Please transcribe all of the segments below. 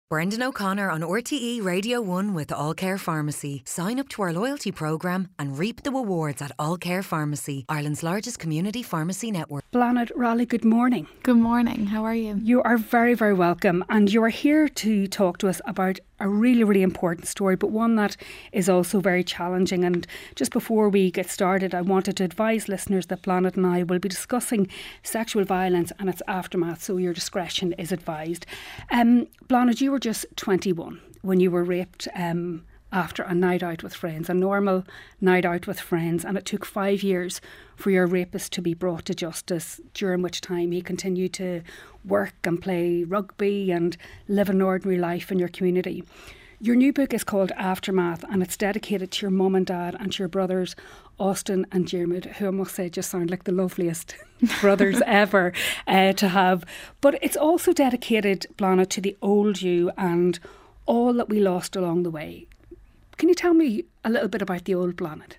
Brendan O'Connor on RTE Radio 1 with All Care Pharmacy. Sign up to our loyalty programme and reap the rewards at All Care Pharmacy, Ireland's largest community pharmacy network. Bláthnaid Raleigh, good morning. Good morning, how are you? You are very, very welcome, and you are here to talk to us about a really, really important story, but one that is also very challenging. And just before we get started, I wanted to advise listeners that Bláthnaid and I will be discussing sexual violence and its aftermath, so your discretion is advised. Bláthnaid, you were just 21 when you were raped after a night out with friends, a normal night out with friends, and it took 5 years for your rapist to be brought to justice, during which time he continued to work and play rugby and live an ordinary life in your community. Your new book is called Aftermath, and it's dedicated to your mum and dad and to your brothers Austin and Diarmuid, who I must say just sound like the loveliest brothers ever to have. But it's also dedicated, Bláthnaid, to the old you and all that we lost along the way. Can you tell me a little bit about the old Bláthnaid?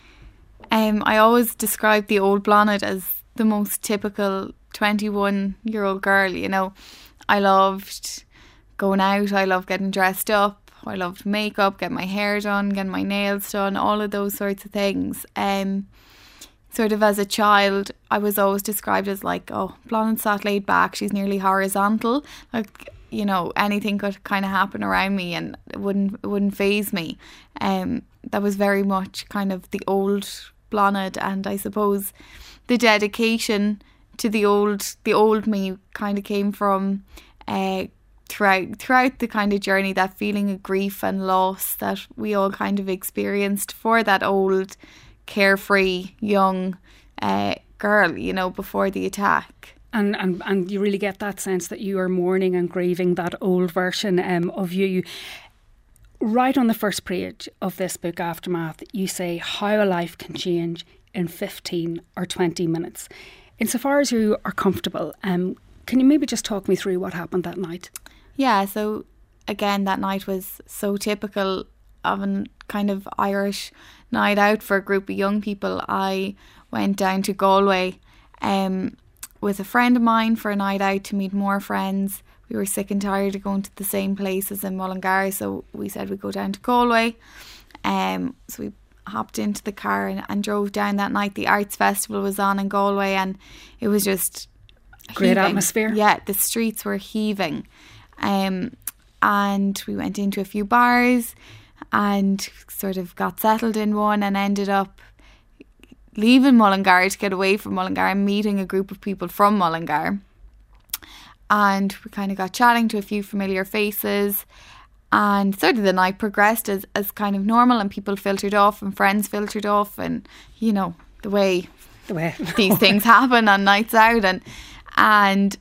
I always describe the old Bláthnaid as the most typical 21-year-old girl, you know. I loved going out, I loved getting dressed up, I loved makeup, getting my hair done, getting my nails done, all of those sorts of things. Sort of as a child, I was always described as like, oh, Bláthnaid's sat laid back, she's nearly horizontal. Like, you know, anything could kind of happen around me and it wouldn't faze me. That was very much kind of the old Bláthnaid, and I suppose the dedication to the old me kind of came from throughout the kind of journey, that feeling of grief and loss that we all kind of experienced for that old carefree young girl, you know, before the attack. And you really get that sense that you are mourning and grieving that old version of you. Right on the first page of this book, Aftermath, you say how a life can change in 15 or 20 minutes. Insofar as you are comfortable, can you maybe just talk me through what happened that night? Yeah, so again, that night was so typical of a kind of Irish night out for a group of young people. I went down to Galway with a friend of mine for a night out to meet more friends. We were sick and tired of going to the same places in Mullingar, so we said we'd go down to Galway. So we hopped into the car and drove down that night. The Arts Festival was on in Galway, and it was just great heaving. Atmosphere. Yeah, the streets were heaving. And we went into a few bars and sort of got settled in one and ended up leaving Mullingar to get away from Mullingar and meeting a group of people from Mullingar. And we kind of got chatting to a few familiar faces, and sort of the night progressed as kind of normal, and people filtered off and friends filtered off, and you know the way these things happen on nights out, and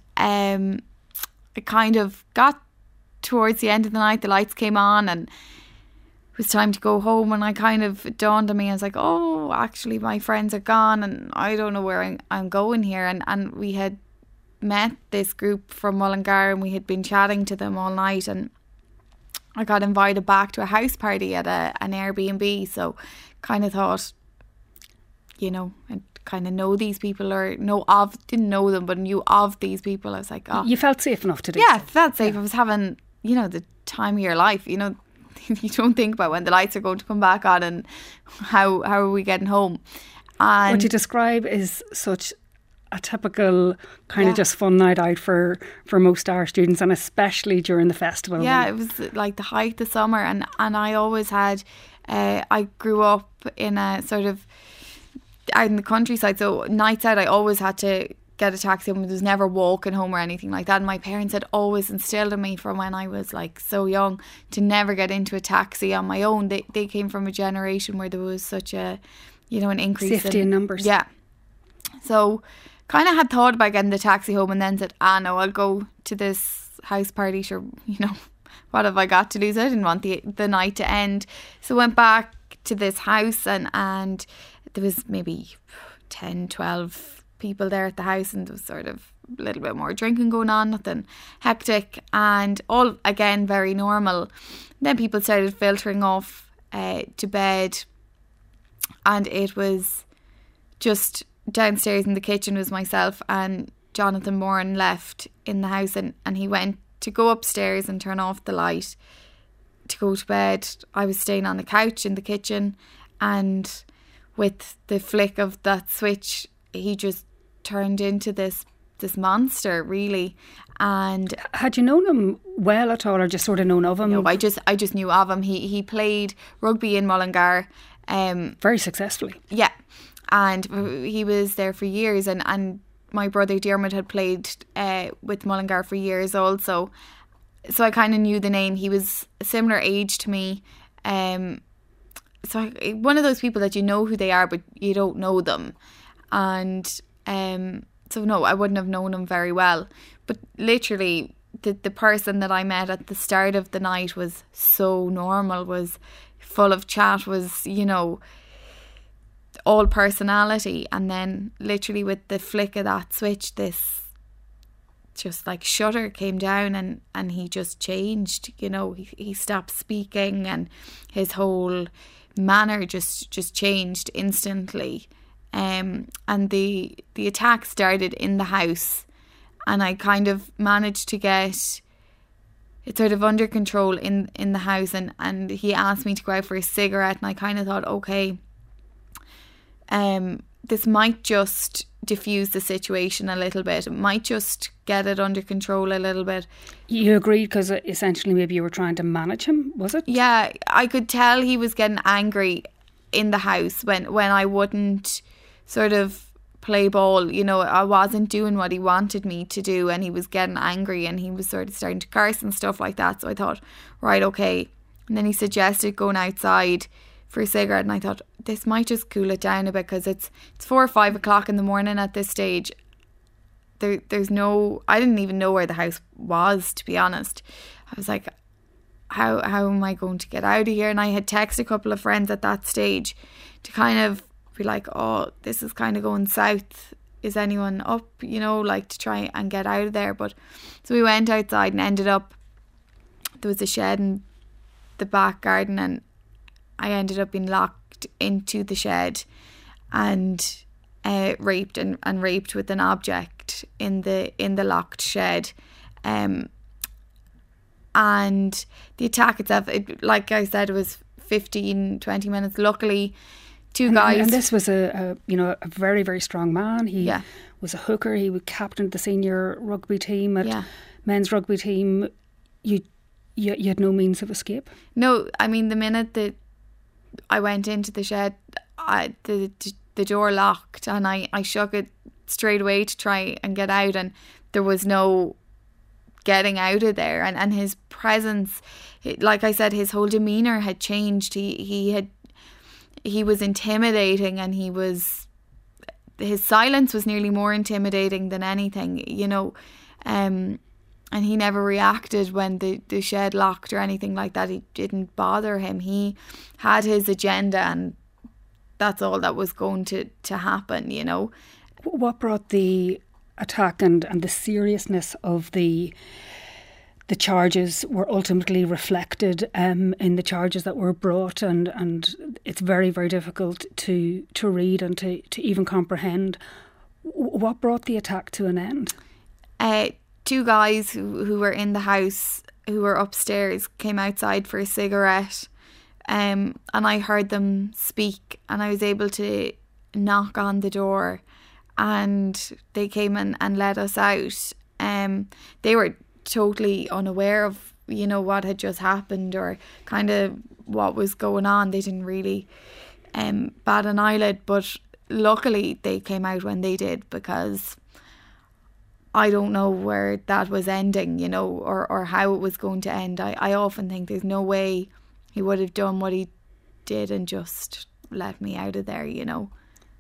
it kind of got towards the end of the night, the lights came on and it was time to go home, and I kind of dawned on me, I was like, oh, actually my friends are gone and I don't know where I'm going here. And we had met this group from Mullingar and we had been chatting to them all night, and I got invited back to a house party at an Airbnb. So kind of thought, you know, I kind of know these people, or didn't know them but knew of these people. I was like, oh, you felt safe enough to do yeah, so. felt safe. I was having, you know, the time of your life, you know. You don't think about when the lights are going to come back on and how are we getting home. And what you describe is such a typical kind of just fun night out for most Irish students, and especially during the festival. Yeah, it was like the height of summer, and I always had, I grew up in a sort of out in the countryside, so nights out I always had to get a taxi home. There was never walking home or anything like that, and my parents had always instilled in me from when I was like so young to never get into a taxi on my own. They came from a generation where there was such a, you know, an increase safety in numbers. Yeah, so kind of had thought about getting the taxi home, and then said, no, I'll go to this house party, sure, you know, what have I got to lose? I didn't want the night to end. So went back to this house, and there was maybe 10, 12 people there at the house, and there was sort of a little bit more drinking going on, nothing hectic, and all again very normal. Then people started filtering off to bed, and it was just downstairs in the kitchen was myself and Jonathan Moran left in the house, and he went to go upstairs and turn off the light to go to bed. I was staying on the couch in the kitchen, and with the flick of that switch, he just turned into this monster, really. And had you known him well at all, or just sort of known of him? No, I just knew of him. He played rugby in Mullingar. Very successfully. Yeah, and he was there for years, and my brother Diarmuid had played with Mullingar for years also. So I kind of knew the name. He was a similar age to me. So one of those people that you know who they are, but you don't know them. And so no, I wouldn't have known him very well. But literally, the person that I met at the start of the night was so normal, was full of chat, was, you know, all personality. And then literally with the flick of that switch, this just like shutter came down, and he just changed. You know, he stopped speaking, and his whole manner just changed instantly. And the attack started in the house, and I kind of managed to get it sort of under control in the house, and he asked me to go out for a cigarette, and I kind of thought, okay, this might just diffuse the situation a little bit. It might just get it under control a little bit. You agreed because essentially maybe you were trying to manage him, was it? Yeah, I could tell he was getting angry in the house when I wouldn't sort of play ball. You know, I wasn't doing what he wanted me to do, and he was getting angry, and he was sort of starting to curse and stuff like that. So I thought, right, okay. And then he suggested going outside for a cigarette, and I thought, this might just cool it down a bit, because it's 4 or 5 o'clock in the morning at this stage. There's no, I didn't even know where the house was, to be honest. I was like, how am I going to get out of here? And I had texted a couple of friends at that stage to kind of be like, oh, this is kind of going south. Is anyone up, you know, like to try and get out of there? But so we went outside and ended up, there was a shed in the back garden, and I ended up being locked into the shed and raped and raped with an object in the locked shed. And the attack itself, like I said, it was 15-20 minutes. Luckily, two guys. And this was a very, very strong man. He was a hooker. He was captain of the senior rugby team at men's rugby team. You had no means of escape? No, I mean, the minute that I went into the shed, the door locked, and I shook it straight away to try and get out, and there was no getting out of there. And his presence, like I said, his whole demeanour had changed. He was intimidating, and his silence was nearly more intimidating than anything, you know. And he never reacted when the shed locked or anything like that. It didn't bother him. He had his agenda, and that's all that was going to happen, you know. What brought the attack and the seriousness of the charges were ultimately reflected in the charges that were brought, and it's very, very difficult to read and to even comprehend. What brought the attack to an end? Two guys who were in the house, who were upstairs, came outside for a cigarette, and I heard them speak, and I was able to knock on the door, and they came and let us out. They were totally unaware of, you know, what had just happened or kind of what was going on. They didn't really bat an eyelid, but luckily they came out when they did, because I don't know where that was ending, you know, or how it was going to end. I often think there's no way he would have done what he did and just let me out of there, you know.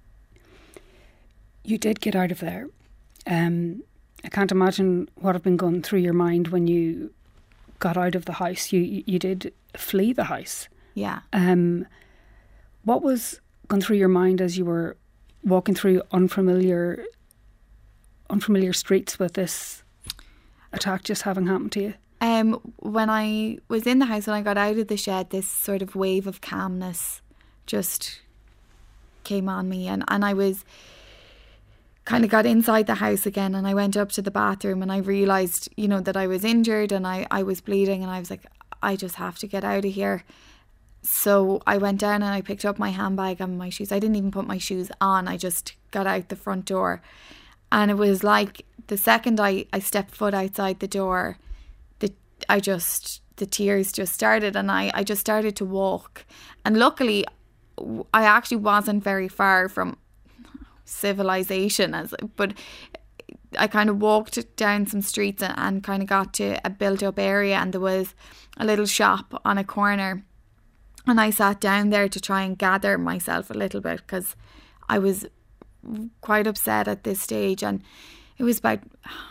You did get out of there. I can't imagine what had been going through your mind when you got out of the house. You did flee the house. Yeah. What was going through your mind as you were walking through unfamiliar streets with this attack just having happened to you? When I was in the house, when I got out of the shed, this sort of wave of calmness just came on me, and I was kind of got inside the house again, and I went up to the bathroom, and I realised, you know, that I was injured and I was bleeding, and I was like, I just have to get out of here. So I went down and I picked up my handbag and my shoes. I didn't even put my shoes on. I just got out the front door. And it was like the second I stepped foot outside the door, the tears just started, and I just started to walk. And luckily, I actually wasn't very far from civilization, but I kind of walked down some streets and kind of got to a built-up area, and there was a little shop on a corner. And I sat down there to try and gather myself a little bit, because I was quite upset at this stage. And it was about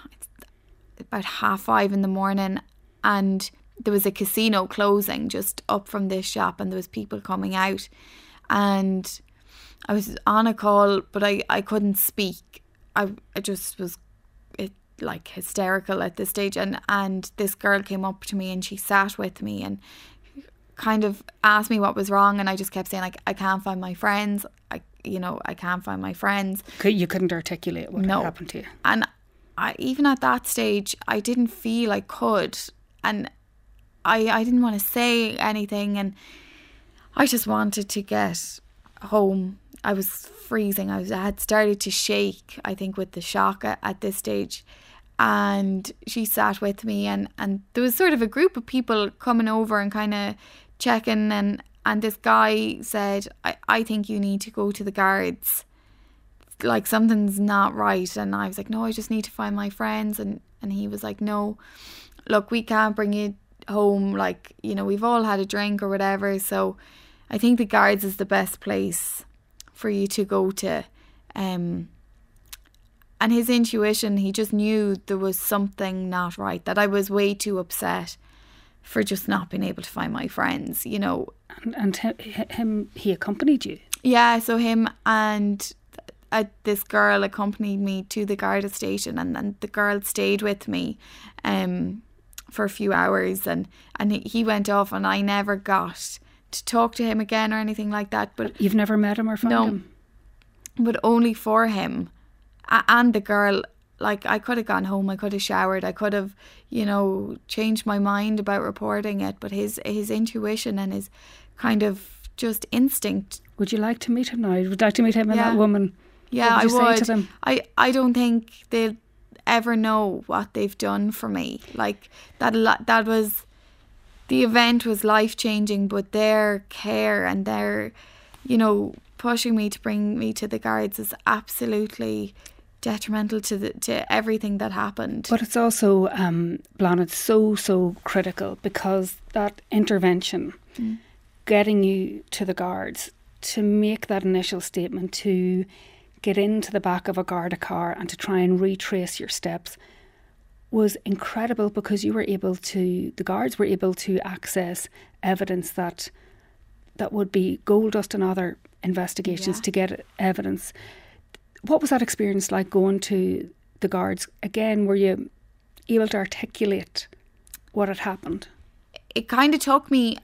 5:30 in the morning, and there was a casino closing just up from this shop, and there was people coming out. And I was on a call, but I couldn't speak. I just was like hysterical at this stage. And this girl came up to me, and she sat with me and kind of asked me what was wrong, and I just kept saying, like, I can't find my friends. I can't find my friends. You couldn't articulate what had happened to you. And even at that stage, I didn't feel I could, and I didn't want to say anything, and I just wanted to get home. I was freezing. I had started to shake, I think, with the shock at this stage. And she sat with me, and there was sort of a group of people coming over and kind of checking, and this guy said, I think you need to go to the guards, like something's not right. And I was like, no, I just need to find my friends. And he was like, no, look, we can't bring you home, like, you know, we've all had a drink or whatever, so I think the guards is the best place for you to go to. And his intuition, he just knew there was something not right, that I was way too upset for just not being able to find my friends, you know. And he accompanied you? Yeah, so him and this girl accompanied me to the Garda station, and the girl stayed with me for a few hours, and he went off, and I never got to talk to him again or anything like that. But you've never met him or found him? But only for him and the girl. Like, I could have gone home, I could have showered, I could have, you know, changed my mind about reporting it, but his intuition and his kind of just instinct. Would you like to meet him now? Would you like to meet him and that woman? Yeah, I would. Say to them? I don't think they'll ever know what they've done for me. Like, that was, the event was life-changing, but their care and their, you know, pushing me to bring me to the guards is absolutely detrimental to everything that happened. But it's also, Blanagh, it's so critical, because that intervention, getting you to the guards, to make that initial statement, to get into the back of a Garda car and to try and retrace your steps, was incredible, because the guards were able to access evidence that would be gold dust in other investigations to get evidence. What was that experience like, going to the guards? Again, were you able to articulate what had happened? It kind of took me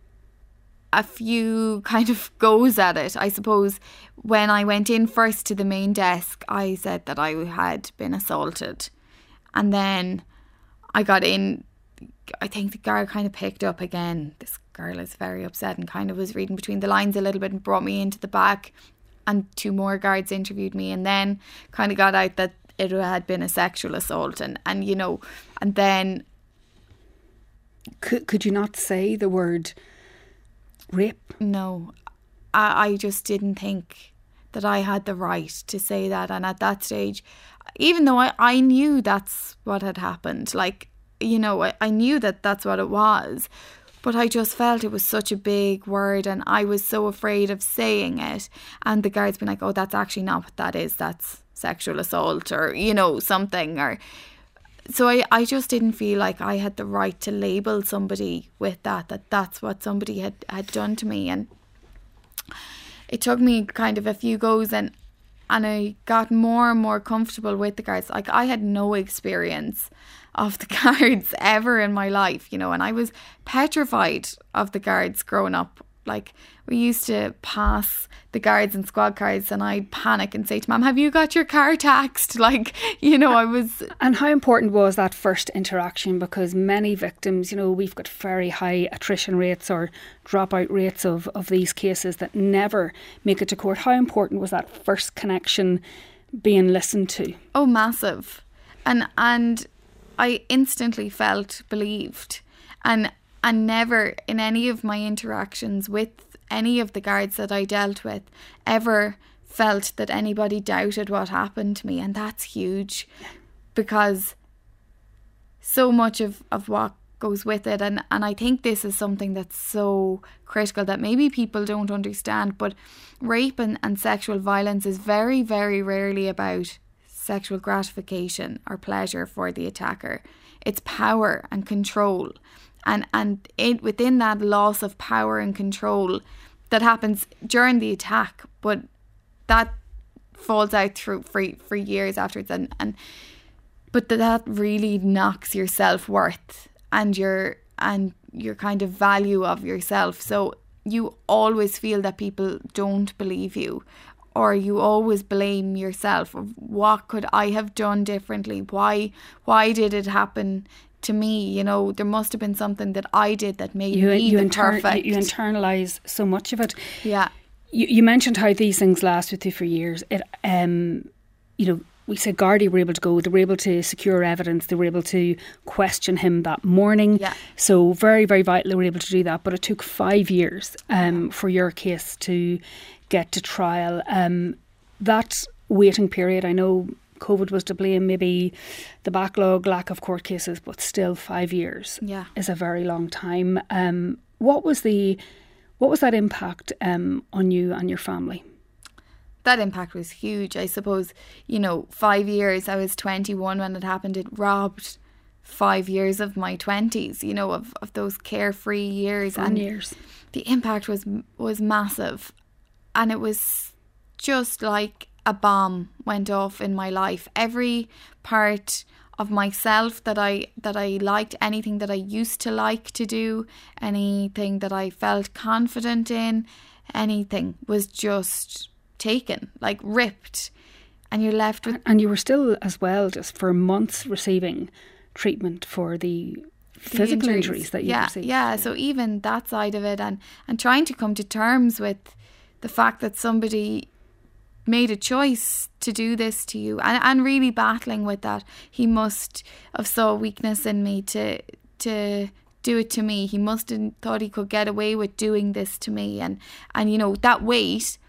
a few kind of goes at it, I suppose. When I went in first to the main desk, I said that I had been assaulted. And then I got in, I think the guard kind of picked up again, this girl is very upset, and kind of was reading between the lines a little bit, and brought me into the back. And 2 more guards interviewed me, and then kind of got out that it had been a sexual assault, and you know, and then could you not say the word rape? No, I just didn't think that I had the right to say that. And at that stage, even though I knew that's what had happened, like, you know, I knew that that's what it was. But I just felt it was such a big word, and I was so afraid of saying it. And the guards been like, oh, that's actually not what that is. That's sexual assault, or, you know, something. Or so I just didn't feel like I had the right to label somebody with that's what somebody had done to me. And it took me kind of a few goes, and I got more and more comfortable with the guards. Like, I had no experience of the guards ever in my life, you know, and I was petrified of the guards growing up. Like, we used to pass the guards and squad cars and I'd panic and say to Mum, have you got your car taxed? Like, you know, I was... And how important was that first interaction? Because many victims, you know, we've got very high attrition rates or dropout rates of these cases that never make it to court. How important was that first connection being listened to? Oh, massive. And I instantly felt believed. And never in any of my interactions with any of the guards that I dealt with ever felt that anybody doubted what happened to me. And that's huge, because so much of what goes with it. And I think this is something that's so critical that maybe people don't understand. But rape and sexual violence is very, very rarely about sexual gratification or pleasure for the attacker. It's power and control. And within that loss of power and control that happens during the attack, but that falls out through for years afterwards, but that really knocks your self-worth and your kind of value of yourself. So you always feel that people don't believe you, or you always blame yourself. What could I have done differently? Why did it happen to me? You know, there must have been something that I did that made me perfect. You internalise so much of it. Yeah. You mentioned how these things last with you for years. It, you know, we said Gardaí were able to go, they were able to secure evidence, they were able to question him that morning. Yeah. So very, very vital they were able to do that. But it took 5 years for your case to get to trial. That waiting period, I know COVID was to blame, maybe the backlog, lack of court cases, but still 5 years is a very long time. What was that impact on you and your family? That impact was huge. I suppose, you know, 5 years, I was 21 when it happened. It robbed 5 years of my 20s, you know, of those carefree years. And years. The impact was massive. And it was just like a bomb went off in my life. Every part of myself that I liked, anything that I used to like to do, anything that I felt confident in, anything was just taken, like ripped, and you're left with... And you were still, as well, just for months receiving treatment for the physical injuries that you received. Yeah, so even that side of it, and trying to come to terms with the fact that somebody made a choice to do this to you, and really battling with that. He must have saw weakness in me to do it to me. He must have thought he could get away with doing this to me, and you know, that weight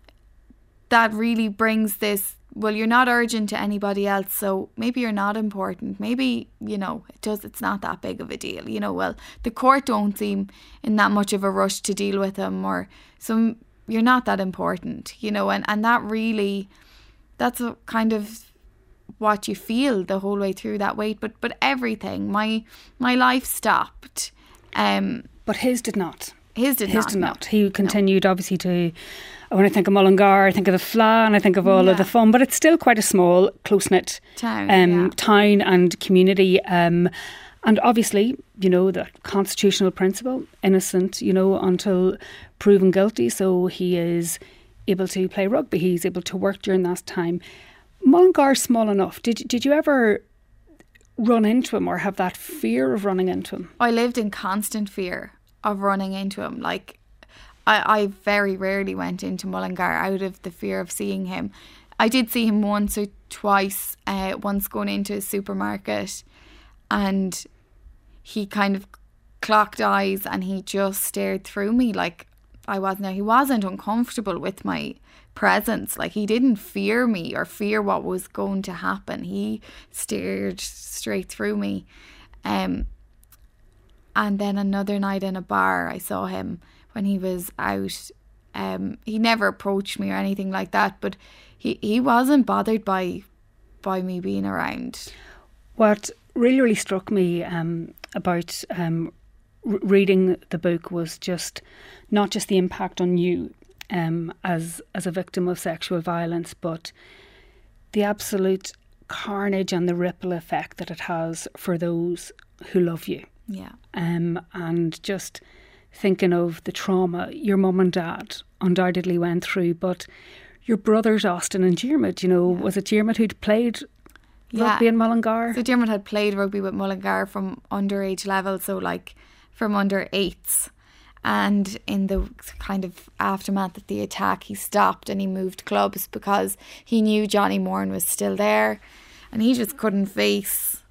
that really brings this, well, you're not urgent to anybody else, so maybe you're not important. Maybe, you know, it's not that big of a deal. You know, well, the court don't seem in that much of a rush to deal with him, or some... You're not that important, you know, and that really, that's a kind of what you feel the whole way through that weight. But everything, my life stopped. But his did not. His did not. No. He continued, obviously, to... When I think of Mullingar, I think of the Fleadh and I think of all of the fun, but it's still quite a small, close-knit town and community. And obviously, you know, the constitutional principle, innocent, you know, until proven guilty. So he is able to play rugby. He's able to work during that time. Mullingar's small enough. Did you ever run into him or have that fear of running into him? I lived in constant fear of running into him. Like, I very rarely went into Mullingar out of the fear of seeing him. I did see him once or twice, once going into a supermarket, and he kind of clocked eyes and he just stared through me like I wasn't there. He wasn't uncomfortable with my presence. Like, he didn't fear me or fear what was going to happen. He stared straight through me. And then another night in a bar, I saw him when he was out. He never approached me or anything like that, but he wasn't bothered by me being around. What really struck me about reading the book was just not just the impact on you as a victim of sexual violence, but the absolute carnage and the ripple effect that it has for those who love you. Yeah. And just thinking of the trauma your mum and dad undoubtedly went through, but your brothers Austin and Diarmuid, was it Diarmuid who'd played rugby in Mullingar? So Diarmuid had played rugby with Mullingar from underage level, so like from under 8s. And in the kind of aftermath of the attack, he stopped and he moved clubs because he knew Johnny Moran was still there, and he just couldn't face,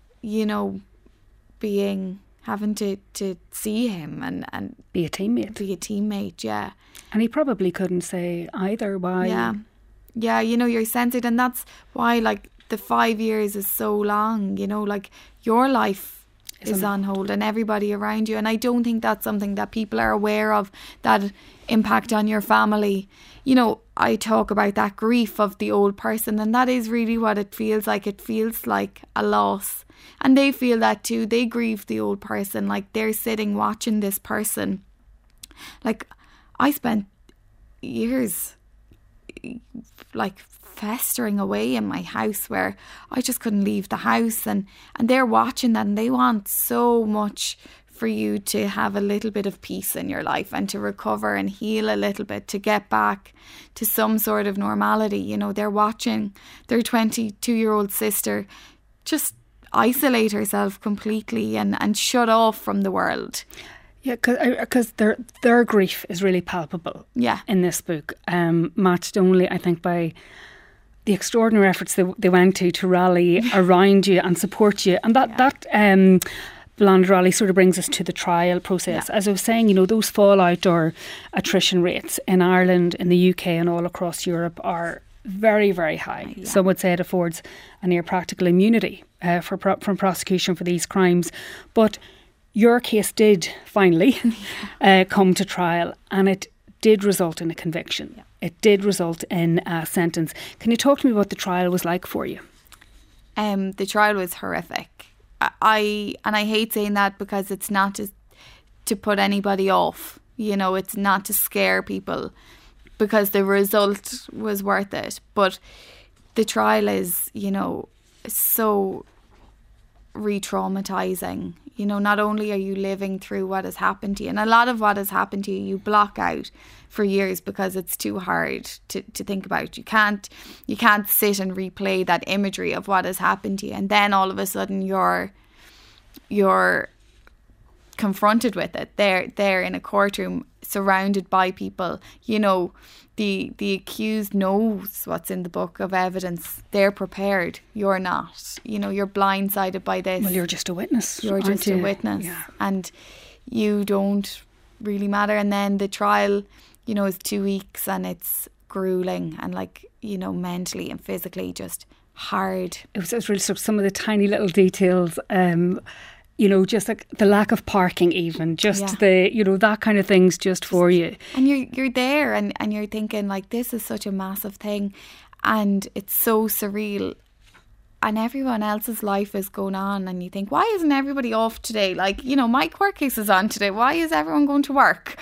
having to see him and be a teammate. Yeah. And he probably couldn't say either why. Yeah, you're censored, and that's why like the 5 years is so long, like your life is on hold and everybody around you. And I don't think that's something that people are aware of, that impact on your family. I talk about that grief of the old person, and that is really what it feels like. It feels like a loss. And they feel that too. They grieve the old person. Like they're sitting watching this person. Like I spent years like festering away in my house where I just couldn't leave the house, and they're watching that, and they want so much for you to have a little bit of peace in your life and to recover and heal a little bit, to get back to some sort of normality. They're watching their 22-year-old sister just isolate herself completely and shut off from the world. Yeah, because their grief is really palpable. Yeah. In this book, matched only, I think, by the extraordinary efforts they went to rally around you and support you, and that Belinda Raleigh sort of brings us to the trial process. As I was saying, those fallout or attrition rates in Ireland, in the UK, and all across Europe are very, very high. Yeah. Some would say it affords a near practical immunity from prosecution for these crimes, but your case did finally come to trial, and it did result in a conviction. Yeah. It did result in a sentence. Can you talk to me what the trial was like for you? The trial was horrific. I hate saying that because it's not to put anybody off. It's not to scare people, because the result was worth it. But the trial is, so re-traumatising. Not only are you living through what has happened to you, and a lot of what has happened to you block out for years because it's too hard to think about. You can't sit and replay that imagery of what has happened to you, and then all of a sudden you're confronted with it. They're in a courtroom surrounded by people. The accused knows what's in the book of evidence. They're prepared. You're not. You're blindsided by this. Well, you're just a witness. You're just a witness. Yeah. And you don't really matter. And then the trial, is 2 weeks, and it's grueling and mentally and physically just hard. It was really some of the tiny little details, just like the lack of parking, even just that kind of things just for you. And you're there and you're thinking this is such a massive thing, and it's so surreal, and everyone else's life is going on, and you think, why isn't everybody off today? My court case is on today. Why is everyone going to work?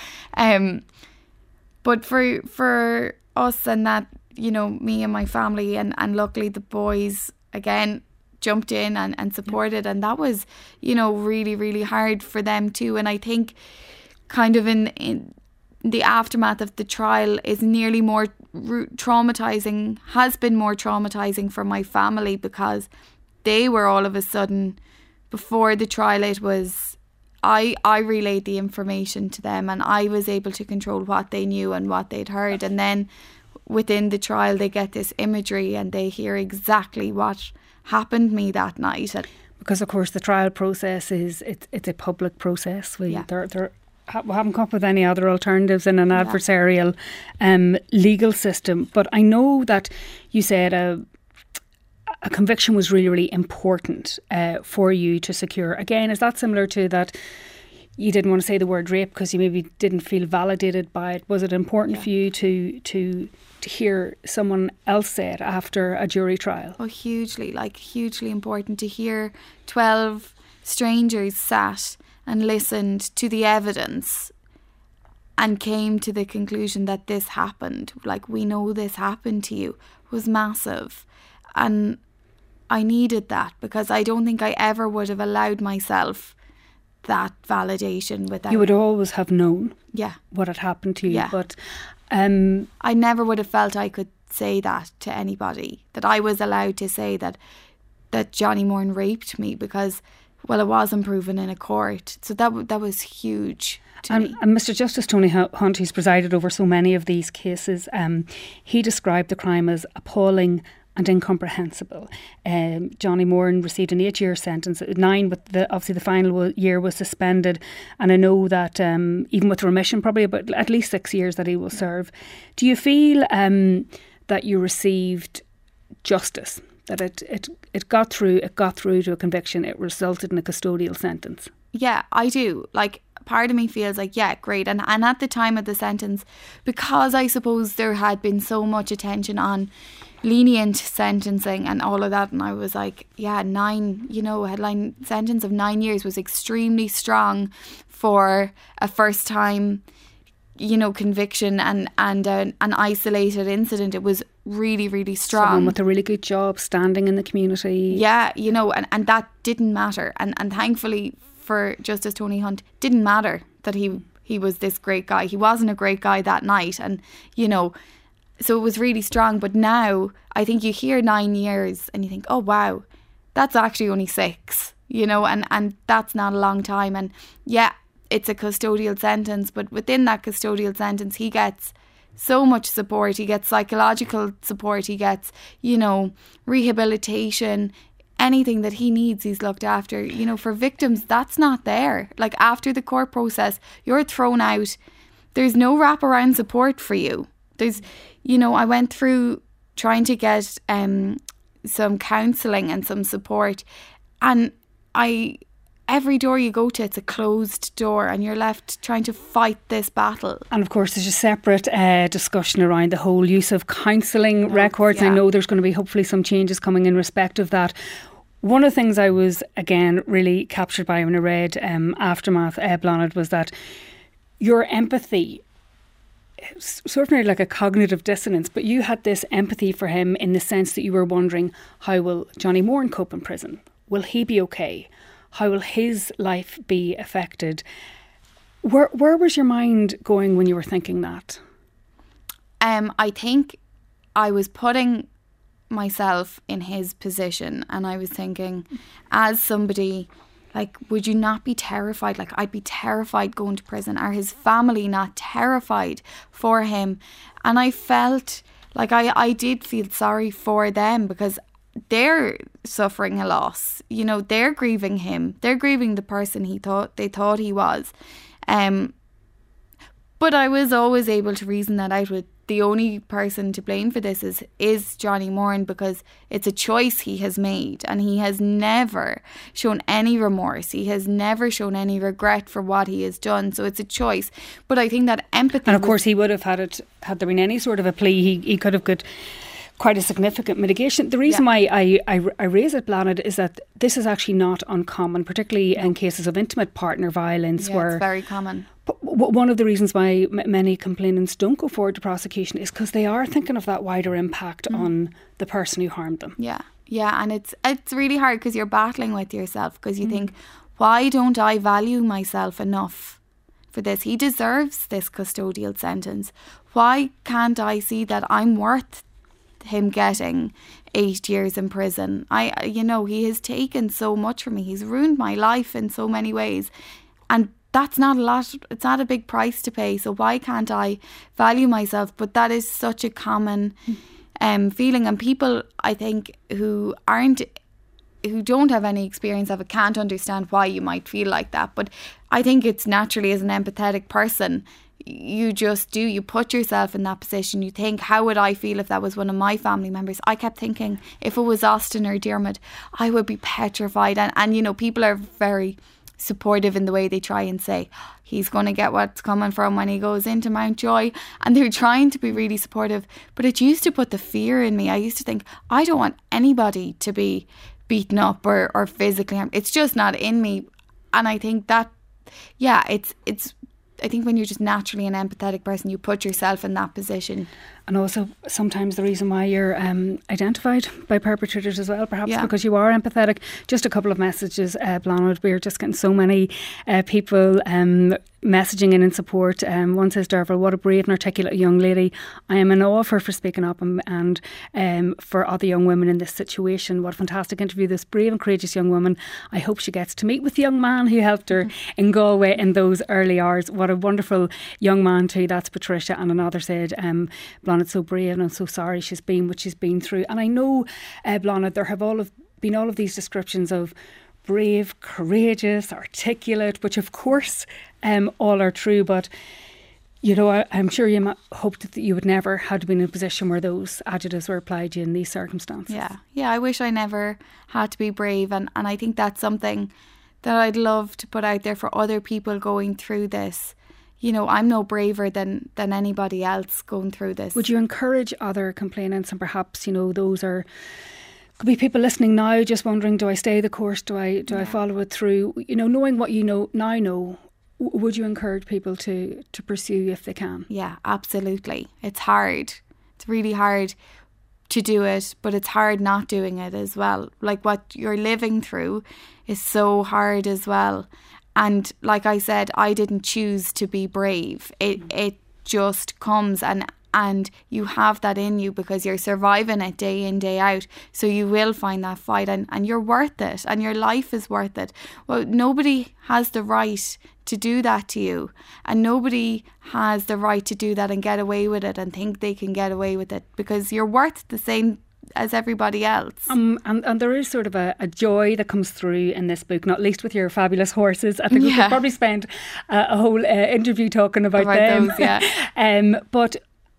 But for us and that, me and my family and luckily the boys again jumped in and supported, and that was really, really hard for them too. And I think kind of in the aftermath of the trial is nearly more traumatizing, has been more traumatizing for my family, because they were all of a sudden, before the trial, it was I relayed the information to them, and I was able to control what they knew and what they'd heard, and then within the trial they get this imagery and they hear exactly what happened to me that night. Because of course the trial process it's a public process. We haven't come up with any other alternatives in an adversarial legal system. But I know that you said a conviction was really, really important for you to secure. Again, is that similar to that you didn't want to say the word rape because you maybe didn't feel validated by it? Was it important for you to hear someone else say it after a jury trial? Oh, hugely important to hear 12 strangers sat and listened to the evidence and came to the conclusion that this happened. We know this happened to you, was massive. And I needed that, because I don't think I ever would have allowed myself that validation without. You would always have known Yeah. what had happened to you. Yeah. But I never would have felt I could say that to anybody, that I was allowed to say that Johnny Moran raped me, because, well, it wasn't proven in a court. So that was huge to me. And Mr. Justice Tony Hunt, who's presided over so many of these cases, he described the crime as appalling and incomprehensible. Johnny Moran received an 8-year sentence, 9, but obviously the final year was suspended. And I know that even with remission, probably about at least 6 years that he will serve. Do you feel that you received justice? That it got through to a conviction, it resulted in a custodial sentence? Yeah, I do. Like, part of me feels like, yeah, great. And at the time of the sentence, because I suppose there had been so much attention on lenient sentencing and all of that, and I was like, yeah, 9, headline sentence of 9 years was extremely strong for a first time, conviction and an isolated incident. It was really, really strong. Someone with a really good job, standing in the community. Yeah, and that didn't matter. And thankfully for Justice Tony Hunt, didn't matter that he was this great guy. He wasn't a great guy that night, and so it was really strong. But now I think you hear 9 years and you think, oh wow, that's actually only 6, and that's not a long time. And yeah, it's a custodial sentence, but within that custodial sentence, he gets so much support. He gets psychological support. He gets, rehabilitation. Anything that he needs, he's looked after. For victims, that's not there. Like, after the court process, you're thrown out. There's no wraparound support for you. There's, I went through trying to get some counselling and some support, and every door you go to, it's a closed door, and you're left trying to fight this battle. And of course, there's a separate discussion around the whole use of counselling records. Yeah. I know there's going to be hopefully some changes coming in respect of that. One of the things I was, again, really captured by when I read Aftermath, Bláthnaid, was that your empathy, sort of like a cognitive dissonance, but you had this empathy for him in the sense that you were wondering, how will Johnny Moran cope in prison? Will he be okay? How will his life be affected? Where was your mind going when you were thinking that? I think I was putting myself in his position, and I was thinking, as somebody, like, would you not be terrified? Like, I'd be terrified going to prison. Are his family not terrified for him? And I felt like I did feel sorry for them, because they're suffering a loss. They're grieving him. They're grieving the person they thought he was. But I was always able to reason that out with the only person to blame for this is Johnny Moran, because it's a choice he has made, and he has never shown any remorse. He has never shown any regret for what he has done. So it's a choice. But I think that empathy... And of course he would have had there been any sort of a plea, he could have got quite a significant mitigation. The reason why I raise it, Bláthnaid, is that this is actually not uncommon, particularly in cases of intimate partner violence. Yeah, it's very common. One of the reasons why many complainants don't go forward to prosecution is because they are thinking of that wider impact on the person who harmed them. Yeah, and it's really hard, because you're battling with yourself, because you think, why don't I value myself enough for this? He deserves this custodial sentence. Why can't I see that I'm worth him getting 8 years in prison? He has taken so much from me. He's ruined my life in so many ways, and that's not a lot. It's not a big price to pay. So why can't I value myself? But that is such a common feeling, and people, I think, who don't have any experience of it can't understand why you might feel like that. But I think it's naturally, as an empathetic person, you just do. You put yourself in that position. You think, how would I feel if that was one of my family members? I kept thinking, if it was Austin or Diarmuid, I would be petrified. And people are very supportive in the way they try and say, he's going to get what's coming for him when he goes into Mountjoy. And they're trying to be really supportive. But it used to put the fear in me. I used to think, I don't want anybody to be beaten up or physically harmed. It's just not in me. And I think that, yeah, it's I think when you're just naturally an empathetic person, you put yourself in that position. And also sometimes the reason why you're identified by perpetrators as well, perhaps because you are empathetic. Just a couple of messages, Bláthnaid, we're just getting so many people messaging in support. One says, Derval, what a brave and articulate young lady. I am in awe of her for speaking up and for other young women in this situation. What a fantastic interview, this brave and courageous young woman. I hope she gets to meet with the young man who helped her in Galway in those early hours. What a wonderful young man too. That's Patricia. And another said, Bláthnaid, so brave, and I'm so sorry she's been what she's been through. And I know, Bláthnaid, there have been all of these descriptions of brave, courageous, articulate, which of course all are true, but you know, I'm sure you hoped that you would never have been in a position where those adjectives were applied to you in these circumstances. Yeah, I wish I never had to be brave, and I think that's something that I'd love to put out there for other people going through this. You know, I'm no braver than anybody else going through this. Would you encourage other complainants, and perhaps, you know, could be people listening now just wondering, do I stay the course? Do I follow it through? You know, knowing what you know, would you encourage people to pursue if they can? Yeah, absolutely. It's hard. It's really hard to do it, but it's hard not doing it as well. Like, what you're living through is so hard as well. And like I said, I didn't choose to be brave. It just comes, and you have that in you because you're surviving it day in, day out. So you will find that fight, and you're worth it, and your life is worth it. Well, nobody has the right to do that to you, and nobody has the right to do that and get away with it and think they can get away with it, because you're worth the same as everybody else. And there is sort of a joy that comes through in this book, not least with your fabulous horses. I think we could probably spend a whole interview talking about them. Those, but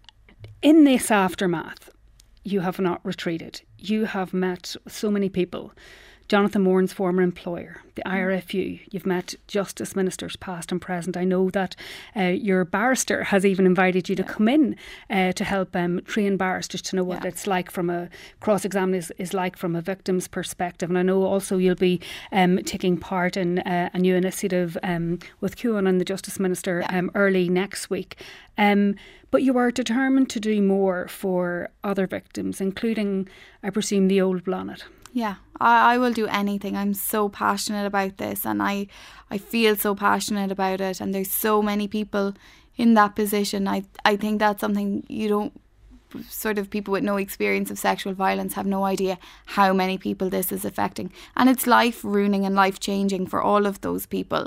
in this aftermath, you have not retreated. You have met so many people. Jonathan Moran's former employer, the IRFU. You've met Justice Ministers past and present. I know that your barrister has even invited you to come in to help train barristers to know what it's like from a cross-examination is like from a victim's perspective. And I know also you'll be taking part in a new initiative with Ciúin and the Justice Minister early next week. But you are determined to do more for other victims, including, I presume, the old Bláthnaid. Yeah, I will do anything. I'm so passionate about this, and I feel so passionate about it, and there's so many people in that position. I think that's something you don't, sort of people with no experience of sexual violence have no idea how many people this is affecting, and it's life ruining and life changing for all of those people.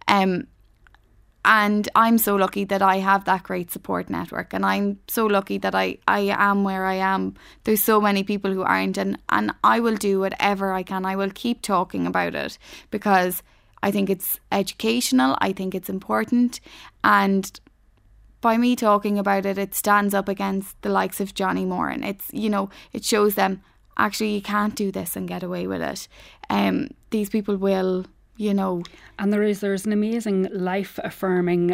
And I'm so lucky that I have that great support network, and I'm so lucky that I am where I am. There's so many people who aren't, and I will do whatever I can. I will keep talking about it because I think it's educational, I think it's important, and by me talking about it, it stands up against the likes of Johnny Moran. It's, you know, it shows them, actually you can't do this and get away with it. These people will, you know. And there's an amazing life affirming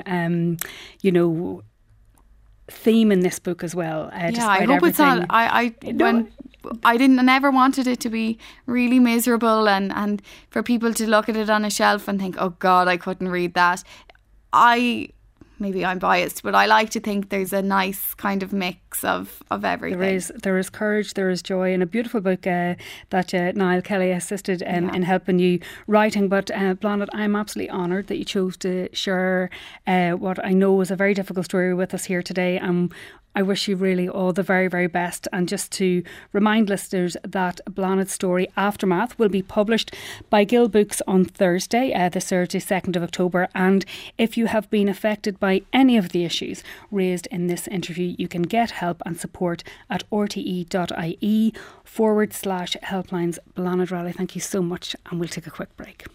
theme in this book as well. I hope everything. It's not. I never wanted it to be really miserable and for people to look at it on a shelf and think, oh God, I couldn't read that. Maybe I'm biased, but I like to think there's a nice kind of mix of everything. There is courage, there is joy, and a beautiful book that Niall Kelly assisted in helping you writing. But Bláthnaid, I'm absolutely honoured that you chose to share what I know was a very difficult story with us here today. I wish you really all the very, very best. And just to remind listeners that Bláthnaid's story, Aftermath, will be published by Gill Books on Thursday, the Thursday 2nd of October. And if you have been affected by any of the issues raised in this interview, you can get help and support at rte.ie/helplines. Bláthnaid Rowley, thank you so much, and we'll take a quick break.